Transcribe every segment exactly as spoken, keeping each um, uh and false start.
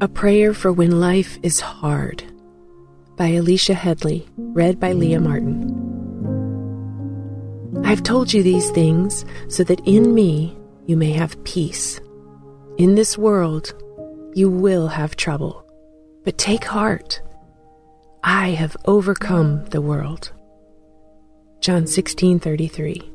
A Prayer for When Life is Hard by Alicia Headley, read by Leah Martin. I've told you these things so that in me you may have peace. In this world you will have trouble, but take heart. I have overcome the world. John sixteen thirty-three.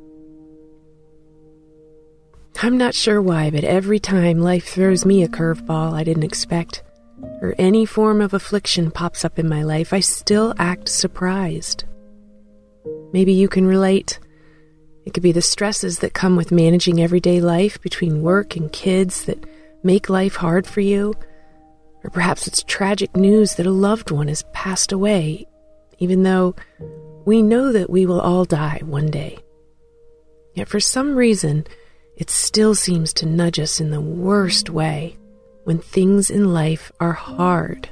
I'm not sure why, but every time life throws me a curveball I didn't expect, or any form of affliction pops up in my life, I still act surprised. Maybe you can relate. It could be the stresses that come with managing everyday life between work and kids that make life hard for you. Or perhaps it's tragic news that a loved one has passed away, even though we know that we will all die one day. Yet for some reason, it still seems to nudge us in the worst way when things in life are hard.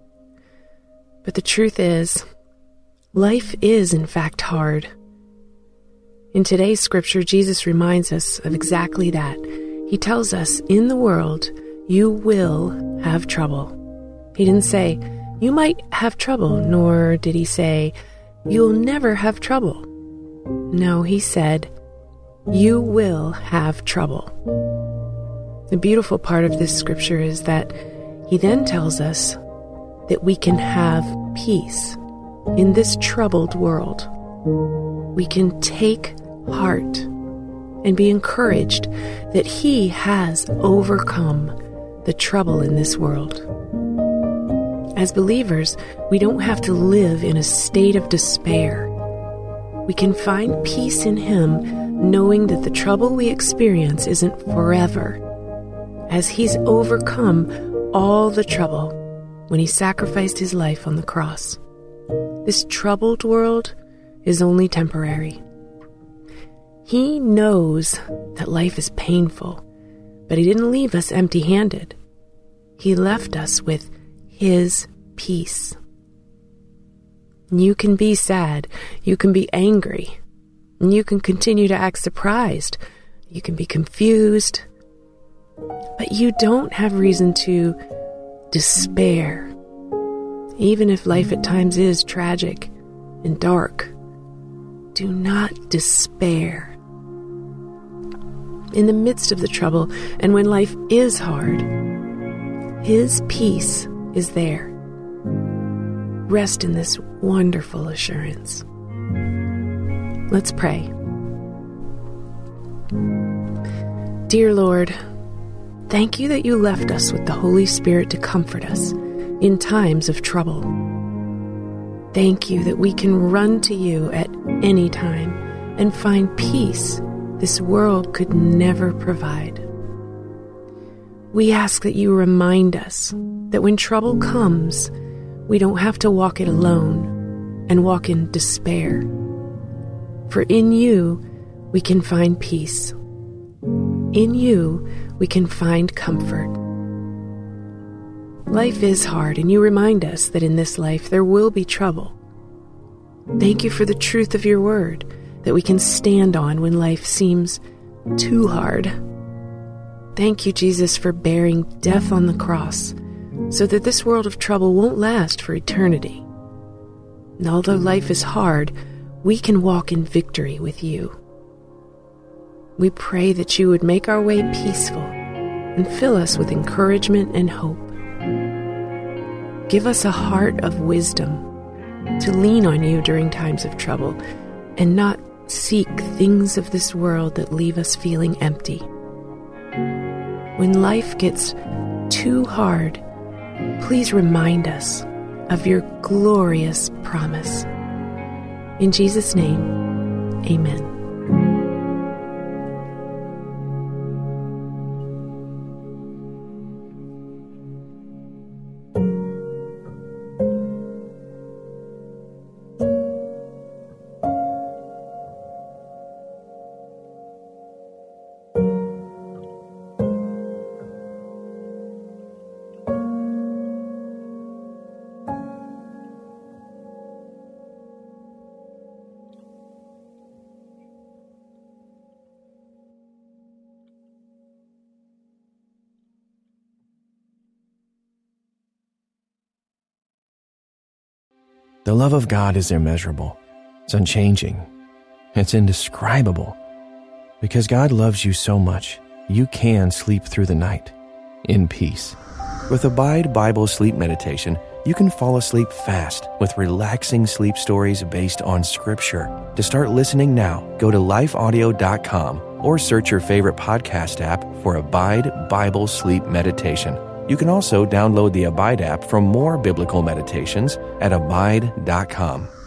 But the truth is, life is in fact hard. In today's scripture, Jesus reminds us of exactly that. He tells us, in the world, you will have trouble. He didn't say, you might have trouble, nor did he say, you'll never have trouble. No, he said, you will have trouble. The beautiful part of this scripture is that he then tells us that we can have peace in this troubled world. We can take heart and be encouraged that he has overcome the trouble in this world. As believers, we don't have to live in a state of despair. We can find peace in him, knowing that the trouble we experience isn't forever, as he's overcome all the trouble when he sacrificed his life on the cross. This troubled world is only temporary. He knows that life is painful, but he didn't leave us empty-handed. He left us with his peace. You can be sad, you can be angry, and you can continue to act surprised, you can be confused, but you don't have reason to despair. Even if life at times is tragic and dark, do not despair. In the midst of the trouble, and when life is hard, his peace is there. Rest in this wonderful assurance. Let's pray. Dear Lord, thank you that you left us with the Holy Spirit to comfort us in times of trouble. Thank you that we can run to you at any time and find peace this world could never provide. We ask that you remind us that when trouble comes, we don't have to walk it alone and walk in despair. For in you, we can find peace. In you, we can find comfort. Life is hard, and you remind us that in this life there will be trouble. Thank you for the truth of your word that we can stand on when life seems too hard. Thank you, Jesus, for bearing death on the cross so that this world of trouble won't last for eternity. And although life is hard, we can walk in victory with you. We pray that you would make our way peaceful and fill us with encouragement and hope. Give us a heart of wisdom to lean on you during times of trouble and not seek things of this world that leave us feeling empty. When life gets too hard, please remind us of your glorious promise. In Jesus' name, amen. The love of God is immeasurable. It's unchanging. It's indescribable. Because God loves you so much, you can sleep through the night in peace. With Abide Bible Sleep Meditation, you can fall asleep fast with relaxing sleep stories based on Scripture. To start listening now, go to life audio dot com or search your favorite podcast app for Abide Bible Sleep Meditation. You can also download the Abide app for more biblical meditations at abide dot com.